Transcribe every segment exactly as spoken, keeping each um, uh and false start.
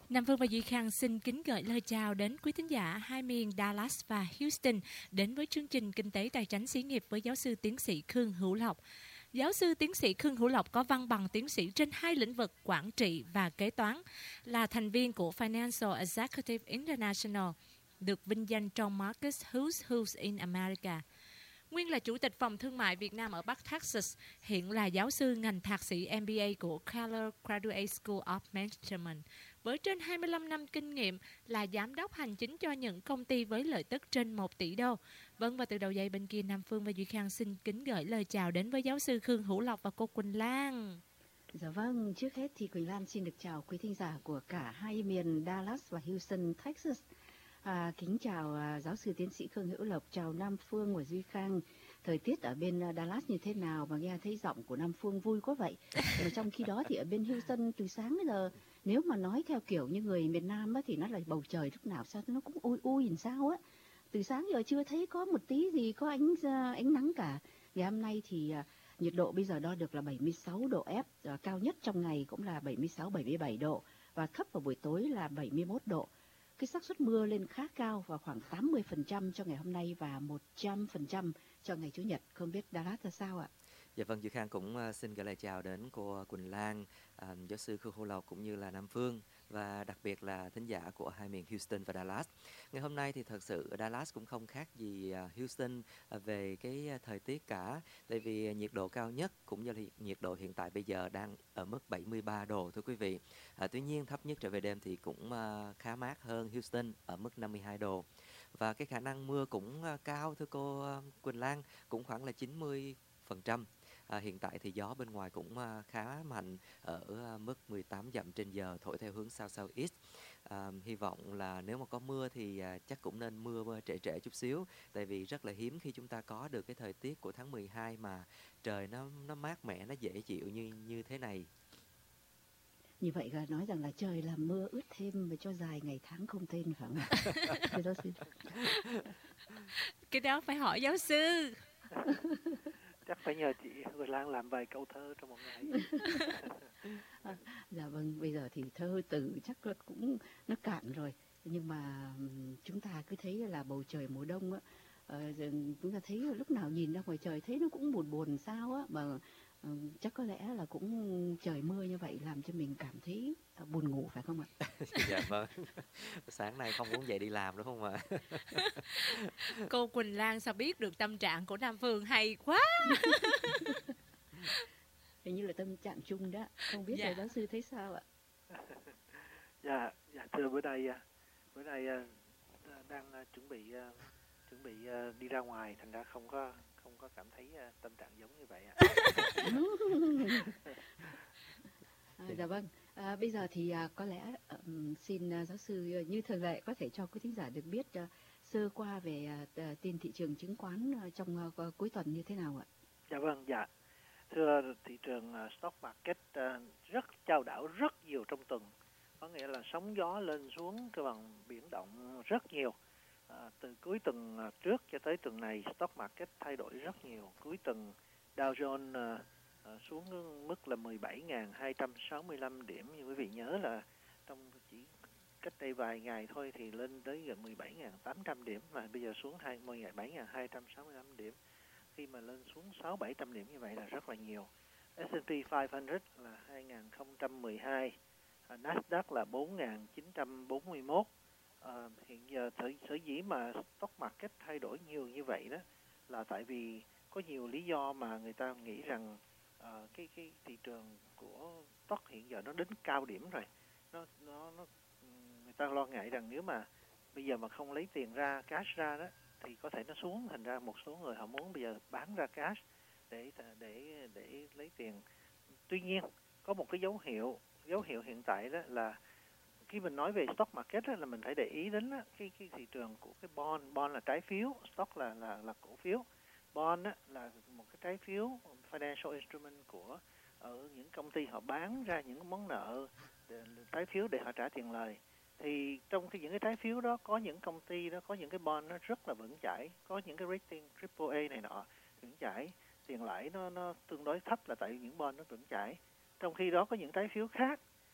Nam Phương và Duy Khang xin kính gửi lời chào đến quý thính giả hai miền Dallas và Houston đến với chương trình Kinh tế Tài chính Xí nghiệp với giáo sư tiến sĩ Khương Hữu Lộc. Giáo sư tiến sĩ Khương Hữu Lộc có văn bằng tiến sĩ trên hai lĩnh vực quản trị và kế toán, là thành viên của Financial Executive International, được vinh danh trong Marcus Who's Who's in America. Nguyên là Chủ tịch Phòng Thương mại Việt Nam ở Bắc Texas, hiện là giáo sư ngành thạc sĩ M B A của Keller Graduate School of Management. Với trên hai mươi lăm năm kinh nghiệm, là giám đốc hành chính cho những công ty với lợi tức trên một tỷ đô. Vâng, và từ đầu dây bên kia, Nam Phương và Duy Khang xin kính gửi lời chào đến với giáo sư Khương Hữu Lộc và cô Quỳnh Lan. Dạ vâng, trước hết thì Quỳnh Lan xin được chào quý thính giả của cả hai miền Dallas và Houston, Texas. À, kính chào à, giáo sư tiến sĩ Khương Hữu Lộc, chào Nam Phương và Duy Khang. Thời tiết ở bên Dallas như thế nào mà nghe thấy giọng của Nam Phương vui quá vậy? Mà trong khi đó thì ở bên Houston từ sáng đến giờ, nếu mà nói theo kiểu như người miền Nam á, thì nó là bầu trời lúc nào sao nó cũng ui ui làm sao á. Từ sáng giờ chưa thấy có một tí gì có ánh ánh nắng cả. Ngày hôm nay thì à, nhiệt độ bây giờ đo được là bảy mươi sáu độ F, à, cao nhất trong ngày cũng là bảy mươi sáu bảy mươi bảy độ và thấp vào buổi tối là bảy mươi mốt độ. Cái xác suất mưa lên khá cao và khoảng tám mươi phần trăm cho ngày hôm nay và một trăm phần trăm cho ngày Chủ nhật. Không biết Dallas là sao ạ? Dạ vâng, Duy Khang cũng uh, xin gửi lời chào đến cô Quỳnh Lan, uh, giáo sư Khương Hữu Lộc cũng như là Nam Phương và đặc biệt là thính giả của hai miền Houston và Dallas. Ngày hôm nay thì thật sự ở Dallas cũng không khác gì uh, Houston uh, về cái uh, thời tiết cả, tại vì nhiệt độ cao nhất cũng như là nhiệt độ hiện tại bây giờ đang ở mức bảy mươi ba độ thưa quý vị. Uh, tuy nhiên thấp nhất trở về đêm thì cũng uh, khá mát hơn Houston ở mức năm mươi hai độ. Và cái khả năng mưa cũng uh, cao thưa cô uh, Quỳnh Lan, cũng khoảng là chín mươi phần trăm. À, hiện tại thì gió bên ngoài cũng à, khá mạnh ở à, mức mười tám dặm trên giờ, thổi theo hướng south southeast. À, hy vọng là nếu mà có mưa thì à, chắc cũng nên mưa, mưa trễ trễ chút xíu, tại vì rất là hiếm khi chúng ta có được cái thời tiết của tháng mười hai mà trời nó nó mát mẻ, nó dễ chịu như như thế này. Như vậy là nói rằng là trời làm mưa ướt thêm và cho dài ngày tháng không tên phải không ạ? Thưa giáo sư. Cái đó phải hỏi giáo sư. Chắc phải nhờ chị Quỳnh Lan làm vài câu thơ trong một ngày. À, dạ vâng, bây giờ thì thơ từ chắc là cũng nó cạn rồi. Nhưng mà chúng ta cứ thấy là bầu trời mùa đông á, uh, chúng ta thấy lúc nào nhìn ra ngoài trời thấy nó cũng buồn buồn sao á, mà uh, chắc có lẽ là cũng trời mưa như vậy làm cho mình cảm thấy uh, buồn ngủ phải không ạ? Dạ vâng, sáng nay không muốn dậy đi làm đúng không ạ? Cô Quỳnh Lan sao biết được tâm trạng của Nam Phương hay quá. Hình như là tâm trạng chung đó, không biết dạ. là giáo sư thấy sao ạ? Dạ, dạ thưa bữa nay bữa nay đang chuẩn bị chuẩn bị đi ra ngoài, thành ra không có không có cảm thấy tâm trạng giống như vậy ạ. À, dạ vâng, à, bây giờ thì à, có lẽ um, xin uh, giáo sư uh, như thường lệ có thể cho quý thính giả được biết uh, sơ qua về uh, tin thị trường chứng khoán uh, trong uh, cuối tuần như thế nào ạ? Dạ vâng, dạ. Thưa thị trường uh, stock market uh, rất chao đảo rất nhiều trong tuần, có nghĩa là sóng gió lên xuống cái bằng biến động rất nhiều. À, từ cuối tuần uh, trước cho tới tuần này stock market thay đổi rất nhiều. Cuối tuần Dow Jones uh, À, xuống mức là mười bảy nghìn hai trăm sáu mươi lăm điểm. Như quý vị nhớ là trong chỉ cách đây vài ngày thôi thì lên tới gần mười bảy nghìn tám trăm điểm, mà bây giờ xuống mười bảy nghìn hai trăm sáu mươi lăm điểm. Khi mà lên xuống sáu bảy trăm điểm như vậy là rất là nhiều. S and P năm trăm là hai nghìn không trăm mười hai, à, Nasdaq là bốn nghìn chín trăm bốn mươi mốt. À, hiện giờ sở, sở dĩ mà stock market thay đổi nhiều như vậy đó là tại vì có nhiều lý do mà người ta nghĩ rằng À, cái cái thị trường của stock hiện giờ nó đến cao điểm rồi, nó nó nó người ta lo ngại rằng nếu mà bây giờ mà không lấy tiền ra, cash ra đó thì có thể nó xuống, thành ra một số người họ muốn bây giờ bán ra cash để để để lấy tiền. Tuy nhiên có một cái dấu hiệu dấu hiệu hiện tại đó là khi mình nói về stock market đó, là mình phải để ý đến đó, cái cái thị trường của cái bond bond là trái phiếu, stock là là là cổ phiếu. Bond á, là một cái trái phiếu financial instrument của ở những công ty họ bán ra những món nợ để, trái phiếu để họ trả tiền lời. Thì trong cái những cái trái phiếu đó có những công ty đó có những cái bond nó rất là vững chãi, có những cái rating triple A này nọ vững chãi, tiền lãi nó nó tương đối thấp là tại vì những bond nó vững chãi. Trong khi đó có những trái phiếu khác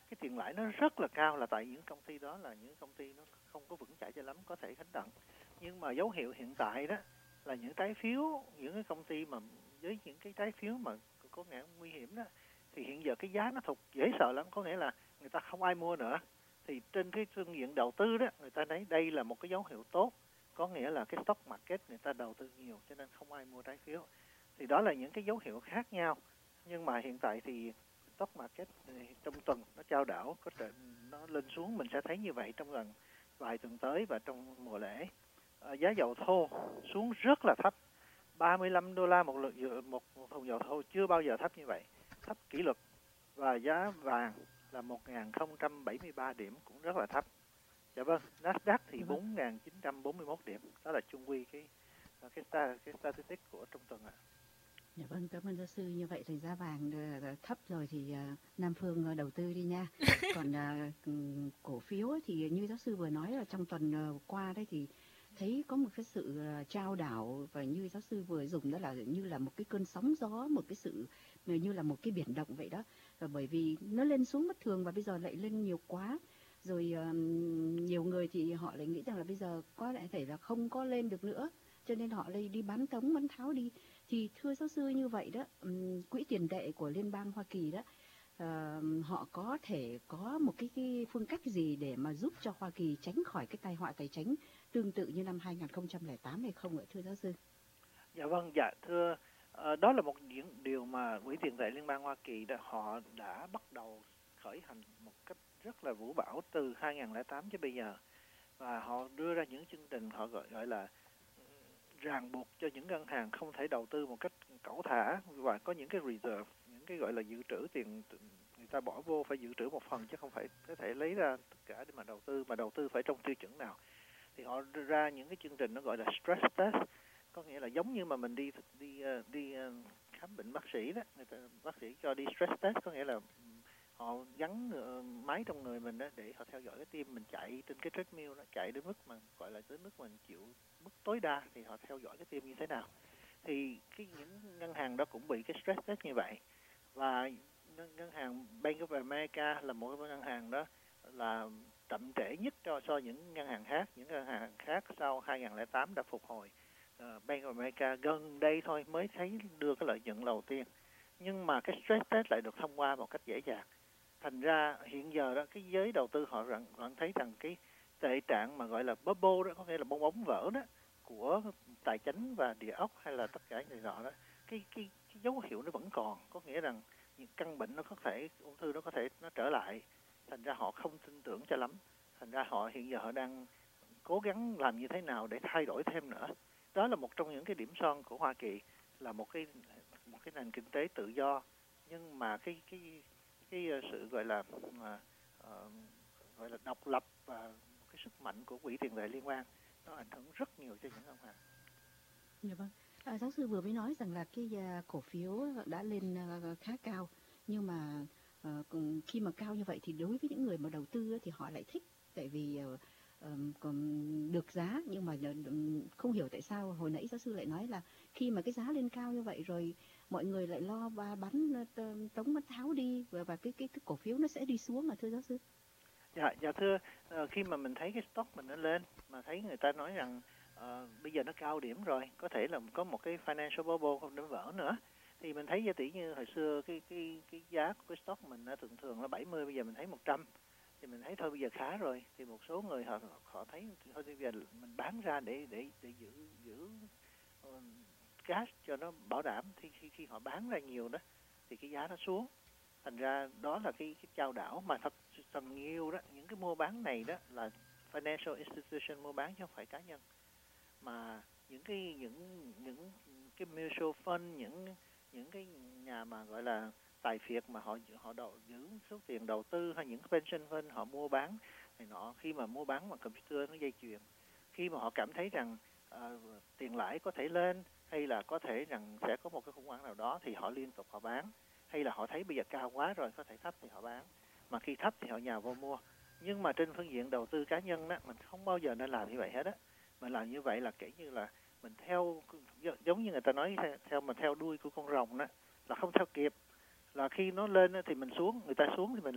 cái tiền lãi nó rất là cao là tại những công ty đó là những công ty nó không có vững chãi cho lắm, có thể gánh nặng. Nhưng mà dấu hiệu hiện tại đó là những trái phiếu, những cái công ty mà với những cái trái phiếu mà có nghĩa nguy hiểm đó, thì hiện giờ cái giá nó thụt dễ sợ lắm, có nghĩa là người ta không ai mua nữa. Thì trên cái phương diện đầu tư đó, người ta thấy đây là một cái dấu hiệu tốt, có nghĩa là cái stock market người ta đầu tư nhiều cho nên không ai mua trái phiếu. Thì đó là những cái dấu hiệu khác nhau. Nhưng mà hiện tại thì stock market trong tuần nó chao đảo, có thể nó lên xuống, mình sẽ thấy như vậy trong gần vài tuần tới và trong mùa lễ. À, giá dầu thô xuống rất là thấp, ba mươi lăm đô la một lượng một, một thùng dầu thô, chưa bao giờ thấp như vậy, thấp kỷ lục. Và giá vàng là một nghìn không trăm bảy mươi ba điểm, cũng rất là thấp. Dạ vâng, Nasdaq thì bốn nghìn chín trăm bốn mươi mốt điểm, đó là chung quy cái cái cái, cái statistics của trong tuần ạ. À. Dạ vâng, cảm ơn giáo sư. Như vậy thì giá vàng thấp rồi thì uh, Nam Phương đầu tư đi nha. Còn uh, cổ phiếu thì như giáo sư vừa nói là trong tuần uh, qua đấy thì thấy có một cái sự uh, trao đảo, và như giáo sư vừa dùng đó là như là một cái cơn sóng gió, một cái sự như là một cái biển động vậy đó. Và bởi vì nó lên xuống bất thường và bây giờ lại lên nhiều quá. Rồi uh, nhiều người thì họ lại nghĩ rằng là bây giờ có lẽ thể là không có lên được nữa, cho nên họ lại đi bán tống bán tháo đi. Thì thưa giáo sư, như vậy đó, um, quỹ tiền tệ của Liên bang Hoa Kỳ đó, uh, họ có thể có một cái, cái phương cách gì để mà giúp cho Hoa Kỳ tránh khỏi cái tai họa tài chính tương tự như năm hai nghìn không trăm lẻ tám hay không ạ, thưa giáo sư? Dạ vâng, dạ thưa, uh, đó là một những điều mà quỹ tiền tệ Liên bang Hoa Kỳ đã, họ đã bắt đầu khởi hành một cách rất là vũ bão từ hai nghìn không trăm lẻ tám cho bây giờ. Và họ đưa ra những chương trình họ gọi gọi là ràng buộc cho những ngân hàng không thể đầu tư một cách cẩu thả, và có những cái reserve, những cái gọi là dự trữ tiền người ta bỏ vô phải dự trữ một phần chứ không phải có thể lấy ra tất cả để mà đầu tư, mà đầu tư phải trong tiêu chuẩn nào. Thì họ đưa ra những cái chương trình nó gọi là stress test, có nghĩa là giống như mà mình đi đi đi khám bệnh bác sĩ đó, người ta, bác sĩ cho đi stress test, có nghĩa là họ gắn máy trong người mình đó để họ theo dõi cái tim mình chạy trên cái treadmill, nó chạy đến mức mà gọi là tới mức mình chịu mức tối đa, thì họ theo dõi cái tim như thế nào. Thì cái những ngân hàng đó cũng bị cái stress test như vậy. Và ngân hàng Bank of America là một cái ngân hàng đó là chậm trễ nhất cho so những ngân hàng khác. Những ngân hàng khác sau hai nghìn không trăm lẻ tám đã phục hồi. Uh, Bank of America gần đây thôi mới thấy đưa cái lợi nhuận đầu tiên. Nhưng mà cái stress test lại được thông qua một cách dễ dàng. Thành ra hiện giờ đó cái giới đầu tư họ rằng họ thấy rằng cái tệ trạng mà gọi là bubble đó, có nghĩa là bong bóng vỡ đó của tài chính và địa ốc hay là tất cả người nọ đó, cái, cái cái dấu hiệu nó vẫn còn, có nghĩa rằng những căn bệnh nó có thể, ung thư nó có thể nó trở lại. Thành ra họ không tin tưởng cho lắm. Thành ra họ hiện giờ họ đang cố gắng làm như thế nào để thay đổi thêm nữa. Đó là một trong những cái điểm son của Hoa Kỳ, là một cái một cái nền kinh tế tự do, nhưng mà cái cái cái sự gọi là uh, uh, gọi là độc lập và cái sức mạnh của quỹ tiền tệ liên bang nó ảnh hưởng rất nhiều cho những ngân hàng. Dạ vâng. À, giáo sư vừa mới nói rằng là cái uh, cổ phiếu đã lên uh, khá cao, nhưng mà uh, khi mà cao như vậy thì đối với những người mà đầu tư thì họ lại thích, tại vì uh, um, còn được giá. Nhưng mà uh, không hiểu tại sao hồi nãy giáo sư lại nói là khi mà cái giá lên cao như vậy rồi mọi người lại lo và bán uh, tống bán tháo đi, và, và cái, cái cái cổ phiếu nó sẽ đi xuống, mà thưa giáo sư. Dạ, dạ thưa, uh, khi mà mình thấy cái stock mình nó lên, mà thấy người ta nói rằng uh, bây giờ nó cao điểm rồi, có thể là có một cái financial bubble không đến vỡ nữa, thì mình thấy giá tỷ như hồi xưa cái cái cái giá của cái stock mình nó thường thường là bảy mươi, bây giờ mình thấy một trăm, thì mình thấy thôi bây giờ khá rồi. Thì một số người họ họ thấy thôi bây giờ mình bán ra để để để giữ giữ uh, cash cho nó bảo đảm, thì khi khi họ bán ra nhiều đó thì cái giá nó xuống. Thành ra đó là cái cái chao đảo mà thật phần nhiều đó, những cái mua bán này đó là financial institution mua bán chứ không phải cá nhân. Mà những cái những những cái mutual fund, những những cái nhà mà gọi là tài phiệt mà họ họ đầu giữ số tiền đầu tư, hay những pension fund họ mua bán này nọ, khi mà mua bán bằng computer nó dây chuyền, khi mà họ cảm thấy rằng uh, tiền lãi có thể lên, hay là có thể rằng sẽ có một cái khủng hoảng nào đó, thì họ liên tục họ bán. Hay là họ thấy bây giờ cao quá rồi, có thể thấp thì họ bán, mà khi thấp thì họ nhào vô mua. Nhưng mà trên phương diện đầu tư cá nhân đó, mình không bao giờ nên làm như vậy hết á. Mình làm như vậy là kể như là mình theo, giống như người ta nói theo mình theo đuôi của con rồng đó, là không theo kịp. Là khi nó lên thì mình xuống, người ta xuống thì mình lên,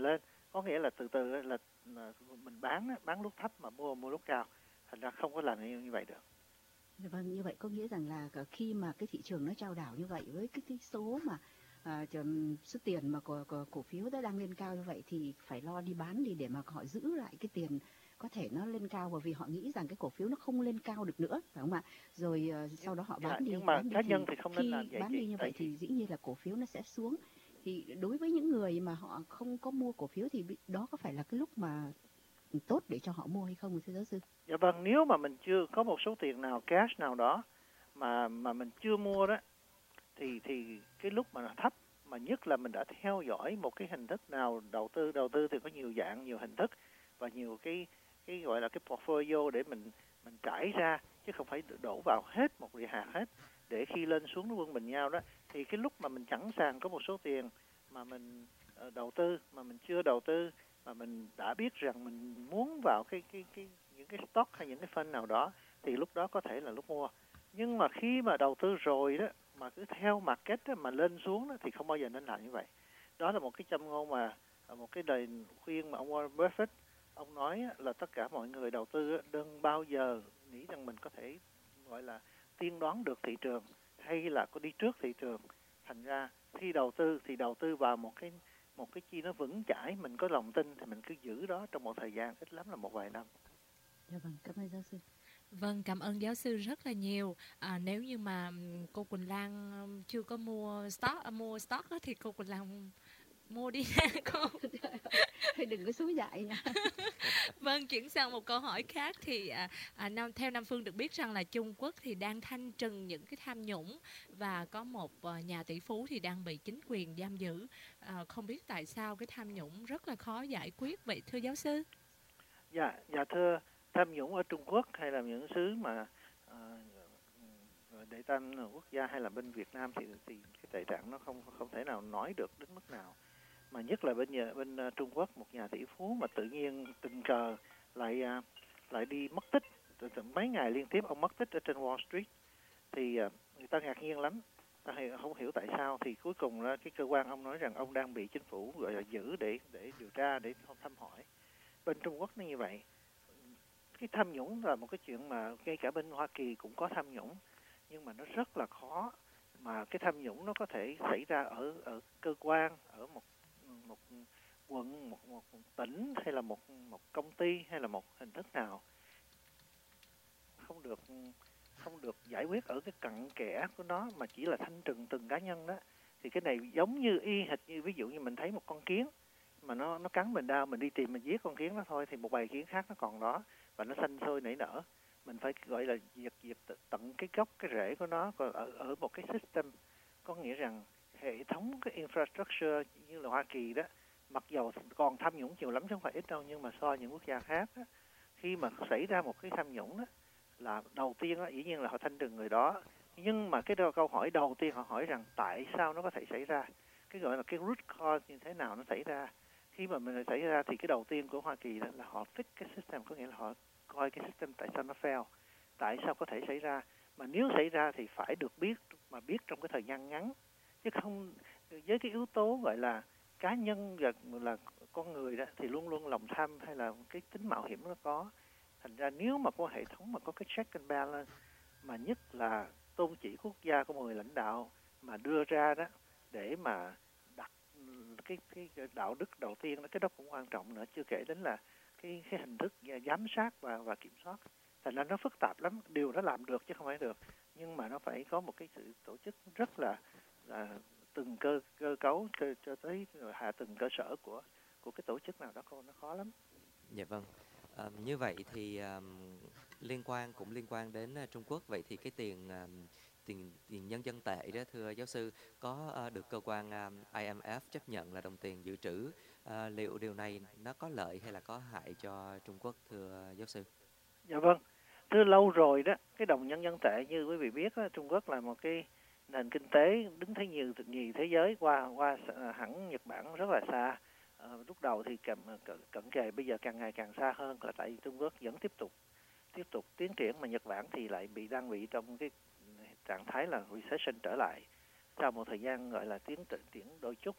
có nghĩa là từ từ là, là mình bán bán lúc thấp mà mua mua lúc cao, thành ra không có làm như, như vậy được. Vâng, như vậy có nghĩa rằng là khi mà cái thị trường nó chao đảo như vậy với cái, cái số mà à, số tiền mà cổ, cổ, cổ phiếu đã đang lên cao như vậy thì phải lo đi bán đi để mà họ giữ lại cái tiền có thể nó lên cao, bởi vì họ nghĩ rằng cái cổ phiếu nó không lên cao được nữa, phải không ạ? Rồi uh, sau đó họ bán dạ, đi. Nhưng mà bán đi cá thì nhân thì không nên khi làm vậy bán chị. đi như vậy thì dĩ nhiên là cổ phiếu nó sẽ xuống. Thì đối với những người mà họ không có mua cổ phiếu thì đó có phải là cái lúc mà tốt để cho họ mua hay không, thưa giáo sư? Dạ vâng, nếu mà mình chưa có một số tiền nào cash nào đó mà mà mình chưa mua đó, thì thì cái lúc mà nó thấp, mà nhất là mình đã theo dõi một cái hình thức nào đầu tư đầu tư thì có nhiều dạng, nhiều hình thức và nhiều cái cái gọi là cái portfolio để mình mình trải ra, chứ không phải đổ vào hết một địa hạt hết, để khi lên xuống nó quân bình nhau đó. Thì cái lúc mà mình sẵn sàng có một số tiền mà mình uh, đầu tư mà mình chưa đầu tư, mà mình đã biết rằng mình muốn vào cái cái cái những cái stock hay những cái fund nào đó, thì lúc đó có thể là lúc mua. Nhưng mà khi mà đầu tư rồi đó mà cứ theo market đó, mà lên xuống đó, thì không bao giờ nên làm như vậy. Đó là một cái châm ngôn mà một cái lời khuyên mà ông Warren Buffett ông nói là tất cả mọi người đầu tư đừng bao giờ nghĩ rằng mình có thể gọi là tiên đoán được thị trường hay là có đi trước thị trường. Thành ra khi đầu tư thì đầu tư vào một cái một cái chi nó vững chãi, mình có lòng tin thì mình cứ giữ đó trong một thời gian ít lắm là một vài năm. Dạ vâng, cảm ơn giáo sư. Vâng, cảm ơn giáo sư rất là nhiều. À, nếu như mà cô Quỳnh Lan chưa có mua stock mua stock thì cô Quỳnh Lan mua đi nha cô. Đừng có xúi dại nha. Vâng, chuyển sang một câu hỏi khác thì à, à, Nam, theo Nam Phương được biết rằng là Trung Quốc thì đang thanh trừng những cái tham nhũng và có một uh, nhà tỷ phú thì đang bị chính quyền giam giữ. À, không biết tại sao cái tham nhũng rất là khó giải quyết vậy thưa giáo sư? Dạ, dạ thưa, tham nhũng ở Trung Quốc hay là những xứ mà uh, để tam quốc gia hay là bên Việt Nam thì thì cái tệ trạng nó không không thể nào nói được đến mức nào. Mà nhất là bên nhà, bên uh, Trung Quốc, một nhà tỷ phú mà tự nhiên tình cờ lại uh, lại đi mất tích, từ, từ mấy ngày liên tiếp ông mất tích ở trên Wall Street, thì uh, người ta ngạc nhiên lắm, ta không hiểu tại sao. Thì cuối cùng là cái cơ quan ông nói rằng ông đang bị chính phủ gọi là giữ để để điều tra, để thăm hỏi. Bên Trung Quốc nó như vậy. Cái tham nhũng là một cái chuyện mà ngay cả bên Hoa Kỳ cũng có tham nhũng, nhưng mà nó rất là khó. Mà cái tham nhũng nó có thể xảy ra ở ở cơ quan, ở một một quận, một, một tỉnh hay là một một công ty hay là một hình thức nào, không được không được giải quyết ở cái cặn kẽ của nó, mà chỉ là thanh trừng từng cá nhân đó. Thì cái này giống như y hệt như ví dụ như mình thấy một con kiến mà nó nó cắn mình đau, mình đi tìm mình giết con kiến đó thôi, thì một bầy kiến khác nó còn đó và nó xanh sôi nảy nở. Mình phải gọi là diệt diệt tận cái gốc, cái rễ của nó. Còn ở ở một cái system, có nghĩa rằng hệ thống cái infrastructure như là Hoa Kỳ đó, mặc dầu còn tham nhũng nhiều lắm chứ không phải ít đâu, nhưng mà so với những quốc gia khác đó, khi mà xảy ra một cái tham nhũng đó, là đầu tiên đó, dĩ nhiên là họ thanh trừng người đó, nhưng mà cái câu hỏi đầu tiên họ hỏi rằng tại sao nó có thể xảy ra, cái gọi là cái root cause như thế nào nó xảy ra. Khi mà mình xảy ra thì cái đầu tiên của Hoa Kỳ là họ fix cái system, có nghĩa là họ coi cái system tại sao nó fail, tại sao có thể xảy ra, mà nếu xảy ra thì phải được biết, mà biết trong cái thời gian ngắn, chứ không với cái yếu tố gọi là cá nhân và là con người đó, thì luôn luôn lòng tham hay là cái tính mạo hiểm nó có. Thành ra nếu mà có hệ thống mà có cái check and balance, mà nhất là tôn chỉ quốc gia của một người lãnh đạo mà đưa ra đó, để mà đặt cái cái đạo đức đầu tiên đó, cái đó cũng quan trọng nữa, chưa kể đến là cái cái hình thức giám sát và và kiểm soát. Thành ra nó phức tạp lắm, điều nó làm được chứ không phải được, nhưng mà nó phải có một cái sự tổ chức rất là là từng cơ cơ cấu cho, cho tới hạ từng cơ sở của của cái tổ chức nào đó, nó khó lắm. Dạ vâng. À, như vậy thì um, liên quan cũng liên quan đến uh, Trung Quốc, vậy thì cái tiền um, tiền tiền nhân dân tệ đó thưa giáo sư, có uh, được cơ quan um, I M F chấp nhận là đồng tiền dự trữ, uh, liệu điều này nó có lợi hay là có hại cho Trung Quốc thưa giáo sư? Dạ vâng, từ lâu rồi đó, cái đồng nhân dân tệ như quý vị biết đó, Trung Quốc là một cái nền kinh tế đứng thứ nhì nhì thế giới, qua qua hẳn Nhật Bản rất là xa. À, lúc đầu thì cận, cận kề, bây giờ càng ngày càng xa hơn, là tại Trung Quốc vẫn tiếp tục tiếp tục tiến triển, mà Nhật Bản thì lại bị đang bị trong cái trạng thái là recession trở lại sau một thời gian gọi là tiến triển đôi chút.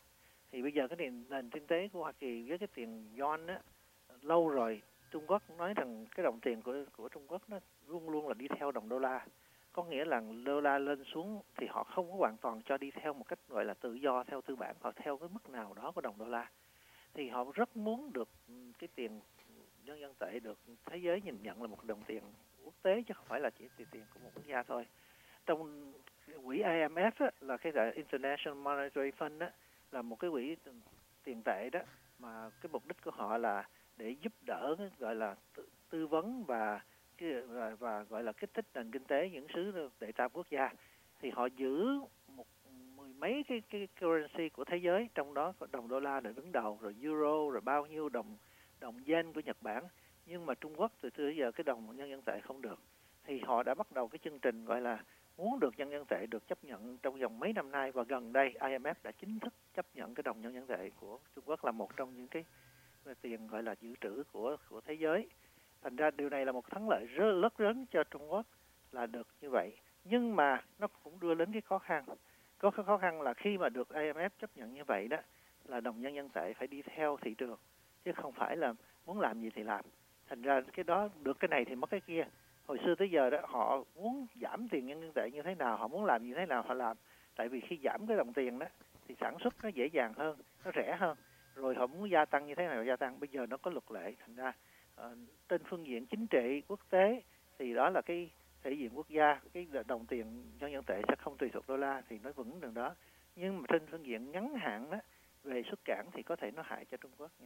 Thì bây giờ cái nền, nền kinh tế của Hoa Kỳ với cái tiền yuan á, lâu rồi Trung Quốc nói rằng cái đồng tiền của của Trung Quốc nó luôn luôn là đi theo đồng đô la. Có nghĩa là đô la lên xuống thì họ không có hoàn toàn cho đi theo một cách gọi là tự do theo tư bản, họ theo cái mức nào đó của đồng đô la. Thì họ rất muốn được cái tiền nhân dân tệ được thế giới nhìn nhận là một đồng tiền quốc tế chứ không phải là chỉ tiền của một quốc gia thôi. Trong quỹ I M F á, là cái gọi International Monetary Fund á, là một cái quỹ tiền tệ đó mà cái mục đích của họ là để giúp đỡ gọi là tư, tư vấn và cái và, và gọi là kích thích nền kinh tế những xứ đệ tam quốc gia. Thì họ giữ một mười mấy cái cái currency của thế giới, trong đó có đồng đô la là đứng đầu, rồi euro, rồi bao nhiêu đồng đồng yen của Nhật Bản. Nhưng mà Trung Quốc từ từ giờ cái đồng nhân dân tệ không được. Thì họ đã bắt đầu cái chương trình gọi là muốn được nhân dân tệ được chấp nhận trong vòng mấy năm nay, và gần đây I M F đã chính thức chấp nhận cái đồng nhân dân tệ của Trung Quốc là một trong những cái tiền gọi là dự trữ của của thế giới. Thành ra điều này là một thắng lợi rất rất lớn cho Trung Quốc là được như vậy. Nhưng mà nó cũng đưa đến cái khó khăn. Có cái khó khăn là khi mà được I M F chấp nhận như vậy đó, là đồng nhân dân tệ phải đi theo thị trường, chứ không phải là muốn làm gì thì làm. Thành ra cái đó được cái này thì mất cái kia. Hồi xưa tới giờ đó họ muốn giảm tiền nhân dân tệ như thế nào, họ muốn làm như thế nào họ làm. Tại vì khi giảm cái đồng tiền đó thì sản xuất nó dễ dàng hơn, nó rẻ hơn. Rồi họ muốn gia tăng như thế nào gia tăng. Bây giờ nó có luật lệ, thành ra uh, trên phương diện chính trị quốc tế thì đó là cái thể diện quốc gia, cái đồng tiền nhân dân tệ sẽ không tùy thuộc đô la thì nó vững đường đó. Nhưng mà trên phương diện ngắn hạn đó, về xuất cảng thì có thể nó hại cho Trung Quốc nha.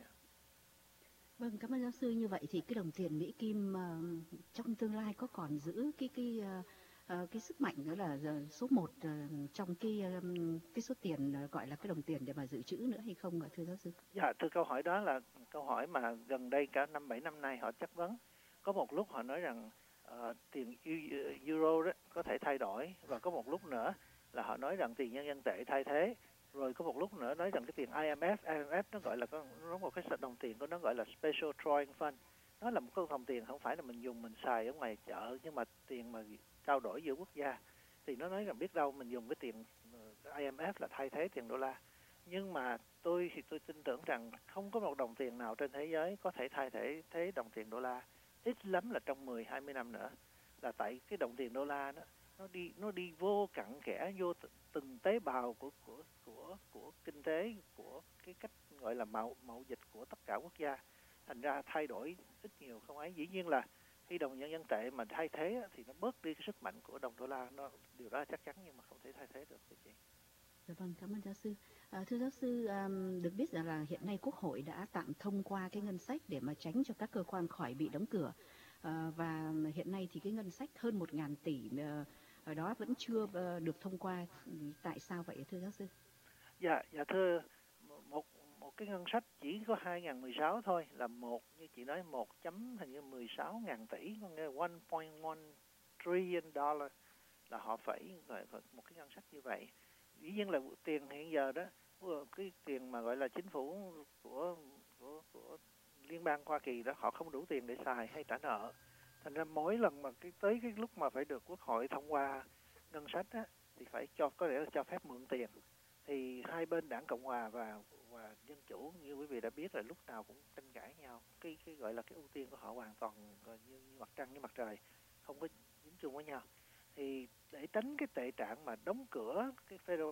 Vâng, cảm ơn giáo sư. Như vậy thì cái đồng tiền Mỹ Kim uh, trong tương lai có còn giữ cái cái uh, uh, cái sức mạnh nữa là số một uh, trong cái um, cái số tiền uh, gọi là cái đồng tiền để mà dự trữ nữa hay không ạ, thưa giáo sư? Dạ, thưa câu hỏi đó là câu hỏi mà gần đây cả năm bảy năm nay họ chất vấn. Có một lúc họ nói rằng uh, tiền euro đó có thể thay đổi, và có một lúc nữa là họ nói rằng tiền nhân dân tệ thay thế. Rồi có một lúc nữa nói rằng cái tiền I M F, I M F nó gọi là có, nó một cái đồng tiền của nó gọi là Special Drawing Fund. Nó là một cái đồng tiền không phải là mình dùng mình xài ở ngoài chợ, nhưng mà tiền mà trao đổi giữa quốc gia. Thì nó nói rằng biết đâu mình dùng cái tiền I M F là thay thế tiền đô la. Nhưng mà tôi thì tôi tin tưởng rằng không có một đồng tiền nào trên thế giới có thể thay thế thế đồng tiền đô la, ít lắm là trong mười hai mươi năm nữa. Là tại cái đồng tiền đô la đó nó đi nó đi vô cặn kẽ, vô từng tế bào của của của của kinh tế, của cái cách gọi là mậu mậu dịch của tất cả quốc gia. Thành ra thay đổi ít nhiều không ấy. Dĩ nhiên là khi đồng nhân dân tệ mà thay thế thì nó bớt đi cái sức mạnh của đồng đô la, nó điều đó là chắc chắn, nhưng mà không thể thay thế được thưa chị. Dạ vâng, cảm ơn giáo sư. À, thưa giáo sư, um, được biết rằng là hiện nay Quốc hội đã tạm thông qua cái ngân sách để mà tránh cho các cơ quan khỏi bị đóng cửa. À, và hiện nay thì cái ngân sách hơn một ngàn tỷ uh, ở đó vẫn chưa uh, được thông qua. Tại sao vậy thưa giáo sư? Dạ, dạ thưa, một một cái ngân sách chỉ có hai nghìn mười sáu thôi, là một như chị nói một chấm hình như mười sáu ngàn tỷ, có nghĩa one point one trillion dollar là họ phải gọi một cái ngân sách như vậy. Dĩ nhiên là tiền hiện giờ đó, cái tiền mà gọi là chính phủ của của của liên bang Hoa Kỳ đó, họ không đủ tiền để xài hay trả nợ. Thành ra mỗi lần mà cái tới cái lúc mà phải được Quốc hội thông qua ngân sách á, thì phải cho có lẽ là cho phép mượn tiền. Thì hai bên Đảng Cộng hòa và và Dân Chủ như quý vị đã biết là lúc nào cũng tranh cãi nhau. Cái cái gọi là cái ưu tiên của họ hoàn toàn như, như mặt trăng với mặt trời, không có dính chung với nhau. Thì để tránh cái tệ trạng mà đóng cửa cái Federal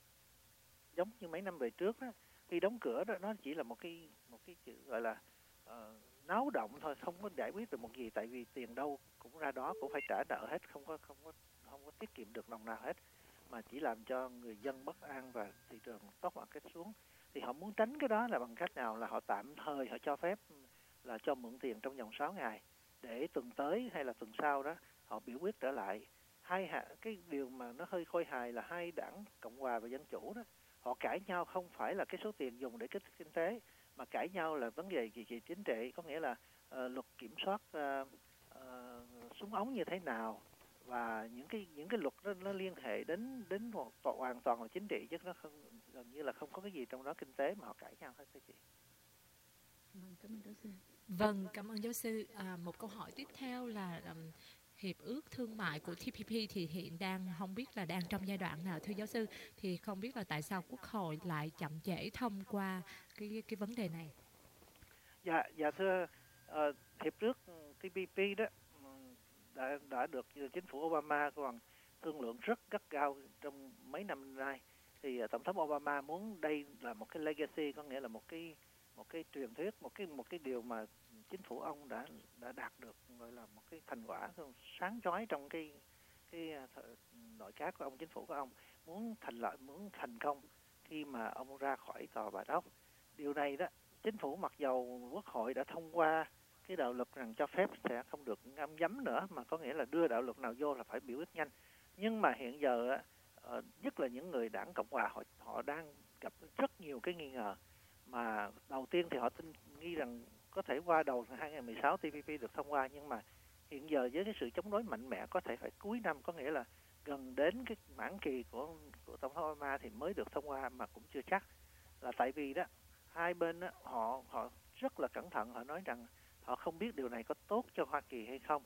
giống như mấy năm về trước đó, khi đóng cửa đó nó chỉ là một cái một cái chữ gọi là uh, náo động thôi, không có giải quyết được một gì, tại vì tiền đâu cũng ra đó, cũng phải trả nợ hết, không có không có không có tiết kiệm được đồng nào hết, mà chỉ làm cho người dân bất an và thị trường stock market xuống. Thì họ muốn tránh cái đó là bằng cách nào, là họ tạm thời họ cho phép là cho mượn tiền trong vòng sáu ngày, để tuần tới hay là tuần sau đó họ biểu quyết trở lại. Hai hạ, cái điều mà nó hơi khôi hài là hai đảng Cộng hòa và Dân Chủ đó, họ cãi nhau không phải là cái số tiền dùng để kích thích kinh tế, mà cãi nhau là vấn đề gì, gì chính trị, có nghĩa là uh, luật kiểm soát uh, uh, súng ống như thế nào, và những cái những cái luật đó, nó liên hệ đến đến hoàn toàn là chính trị, chứ nó không, gần như là không có cái gì trong đó kinh tế mà họ cãi nhau hết thưa chị. Vâng, cảm ơn giáo sư. Vâng, cảm ơn giáo sư. À, một câu hỏi tiếp theo là um, hiệp ước thương mại của T P P thì hiện đang không biết là đang trong giai đoạn nào thưa giáo sư, thì không biết là tại sao Quốc hội lại chậm trễ thông qua cái cái vấn đề này. Dạ, dạ thưa, uh, hiệp ước T P P đó đã đã được chính phủ Obama còn thương lượng rất gắt gao trong mấy năm nay. Thì uh, tổng thống Obama muốn đây là một cái legacy, có nghĩa là một cái một cái truyền thuyết, một cái một cái điều mà chính phủ ông đã đã đạt được, gọi là một cái thành quả sáng chói trong cái cái nội các của ông, chính phủ của ông muốn thành lợi muốn thành công khi mà ông ra khỏi tòa Bạch Ốc. Điều này đó, chính phủ mặc dầu Quốc hội đã thông qua cái đạo luật rằng cho phép sẽ không được ngâm giấm nữa, mà có nghĩa là đưa đạo luật nào vô là phải biểu quyết nhanh. Nhưng mà hiện giờ nhất là những người đảng Cộng hòa họ họ đang gặp rất nhiều cái nghi ngờ. Mà đầu tiên thì họ tin nghi rằng có thể qua đầu hai nghìn không trăm mười sáu T P P được thông qua, nhưng mà hiện giờ với cái sự chống đối mạnh mẽ có thể phải cuối năm, có nghĩa là gần đến cái mãn kỳ của của tổng thống Obama thì mới được thông qua, mà cũng chưa chắc. Là tại vì đó hai bên đó, họ họ rất là cẩn thận, họ nói rằng họ không biết điều này có tốt cho Hoa Kỳ hay không.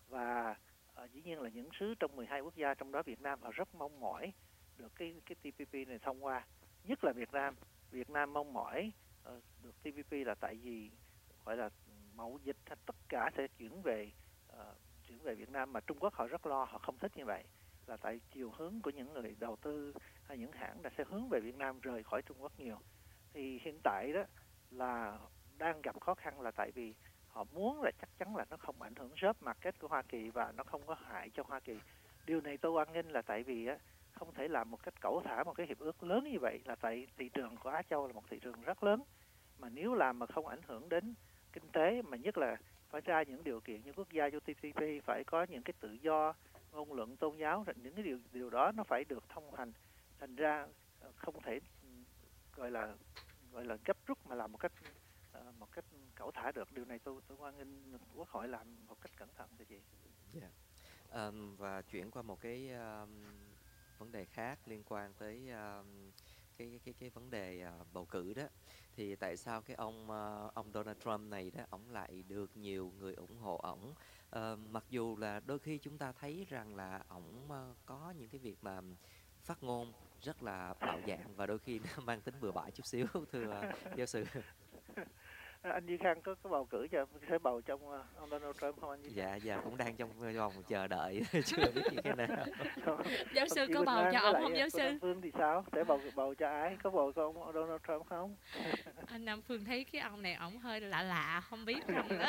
Và uh, dĩ nhiên là những xứ trong mười hai quốc gia, trong đó Việt Nam, họ rất mong mỏi được cái cái T P P này thông qua. Nhất là Việt Nam, Việt Nam mong mỏi uh, được T P P là tại vì gọi là mậu dịch tất cả sẽ chuyển về uh, chuyển về Việt Nam, mà Trung Quốc họ rất lo, họ không thích như vậy. Là tại chiều hướng của những người đầu tư hay những hãng đã sẽ hướng về Việt Nam, rời khỏi Trung Quốc nhiều. Thì hiện tại đó là đang gặp khó khăn là tại vì họ muốn là chắc chắn là nó không ảnh hưởng job market của Hoa Kỳ và nó không có hại cho Hoa Kỳ. Điều này tôi hoan nghênh là tại vì á, không thể làm một cách cẩu thả một cái hiệp ước lớn như vậy, là tại thị trường của Á Châu là một thị trường rất lớn. Mà nếu làm mà không ảnh hưởng đến kinh tế, mà nhất là phải ra những điều kiện như quốc gia cho T P P phải có những cái tự do ngôn luận tôn giáo, những cái điều điều đó nó phải được thông hành. Thành ra không thể gọi là gọi là gấp rút mà làm một cách uh, một cách cẩu thả được. Điều này tôi tôi hoan nghênh Quốc hội làm một cách cẩn thận thưa chị. Yeah. Um, và chuyển qua một cái um, vấn đề khác liên quan tới um, cái cái cái vấn đề uh, bầu cử đó, thì tại sao cái ông uh, ông Donald Trump này đó, ổng lại được nhiều người ủng hộ ổng, uh, mặc dù là đôi khi chúng ta thấy rằng là ổng uh, có những cái việc mà phát ngôn rất là bạo dạn và đôi khi nó mang tính bừa bãi chút xíu, thưa uh, giáo sư. Anh Duy Khang có, có bầu cử cho sẽ bầu trong uh, ông Donald Trump không anh Duy? Dạ, dạ cũng đang trong vòng chờ đợi chưa biết như thế nào. Giáo sư có bầu cho ông không giáo sư? Nam Phương thì sao? Sẽ bầu bầu cho ai? Có bầu cho ông Donald Trump không? Anh Nam Phương thấy cái ông này ổng hơi lạ lạ, không biết không đó.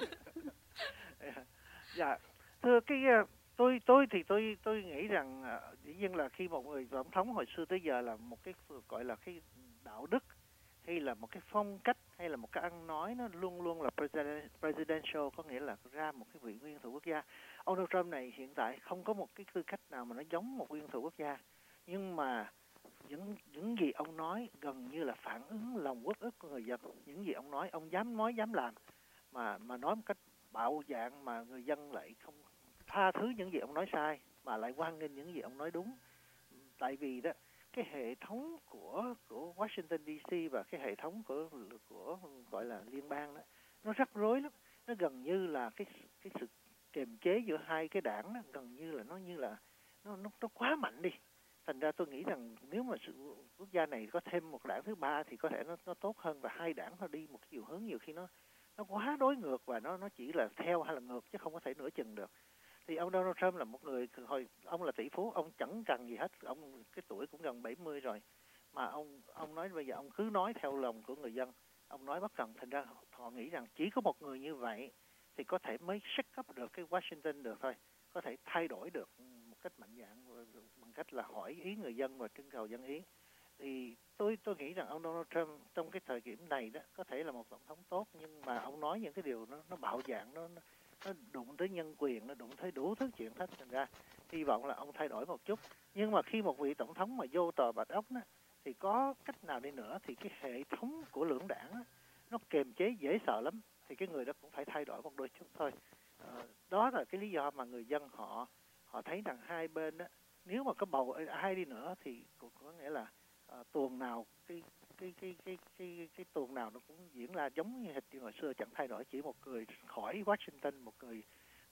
Dạ, thưa cái tôi tôi thì tôi tôi nghĩ rằng dĩ nhiên là khi một người tổng thống hồi xưa tới giờ là một cái gọi là cái đạo đức hay là một cái phong cách hay là một cái ăn nói nó luôn luôn là presidential, có nghĩa là ra một cái vị nguyên thủ quốc gia. Ông Donald Trump này hiện tại không có một cái tư cách nào mà nó giống một nguyên thủ quốc gia, nhưng mà những những gì ông nói gần như là phản ứng lòng uất ức của người dân. Những gì ông nói, ông dám nói dám làm, mà mà nói một cách bạo dạn mà người dân lại không tha thứ những gì ông nói sai, mà lại hoan nghênh những gì ông nói đúng. Tại vì đó cái hệ thống của của Washington D C và cái hệ thống của của gọi là liên bang đó, nó rắc rối lắm. Nó gần như là cái cái sự kiềm chế giữa hai cái đảng đó, gần như là nó như là nó nó nó quá mạnh đi. Thành ra tôi nghĩ rằng nếu mà sự quốc gia này có thêm một đảng thứ ba thì có thể nó nó tốt hơn, và hai đảng nó đi một chiều hướng nhiều khi nó nó quá đối ngược và nó nó chỉ là theo hay là ngược chứ không có thể nửa chừng được. Thì ông Donald Trump là một người hồi ông là tỷ phú, ông chẳng cần gì hết, ông cái tuổi cũng gần bảy mươi rồi, mà ông ông nói bây giờ ông cứ nói theo lòng của người dân, ông nói bất cần. Thành ra họ nghĩ rằng chỉ có một người như vậy thì có thể mới shake up được cái Washington được thôi, có thể thay đổi được một cách mạnh dạn bằng cách là hỏi ý người dân và trưng cầu dân ý. Thì tôi tôi nghĩ rằng ông Donald Trump trong cái thời điểm này đó có thể là một tổng thống tốt, nhưng mà ông nói những cái điều nó nó bạo dạn, nó nó đụng tới nhân quyền, nó đụng tới đủ thứ chuyện hết. Thành ra hy vọng là ông thay đổi một chút. Nhưng mà khi một vị tổng thống mà vô tòa Bạch Ốc đó, thì có cách nào đi nữa thì cái hệ thống của lưỡng đảng đó, nó kiềm chế dễ sợ lắm, thì cái người đó cũng phải thay đổi một đôi chút thôi. À, đó là cái lý do mà người dân họ họ thấy rằng hai bên đó, nếu mà có bầu ai đi nữa thì cũng có nghĩa là à, tuồng nào cái cái cái cái cái cái tuồng nào nó cũng diễn ra giống như hệt như hồi xưa, chẳng thay đổi, chỉ một người khỏi Washington, một người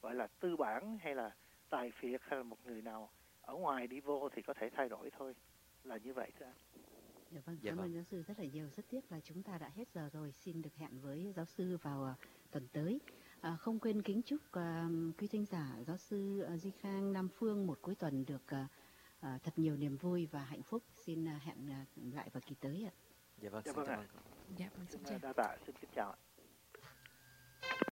gọi là tư bản hay là tài phiệt hay là một người nào ở ngoài đi vô thì có thể thay đổi thôi, là như vậy thưa anh. Dạ vâng, Dạ cảm vâng. ơn giáo sư rất là nhiều. Rất tiếc là chúng ta đã hết giờ rồi. Xin được hẹn với giáo sư vào à, tuần tới. À, không quên kính chúc à, quý thính giả giáo sư à, Duy Khang Nam Phương một cuối tuần được à, à, thật nhiều niềm vui và hạnh phúc. Xin à, hẹn à, lại vào kỳ tới ạ. Dạ vâng, Dạ xin vâng cảm ạ. ơn. Dạ vâng, xin Xin chào. đa tạ, xin kính chào ạ.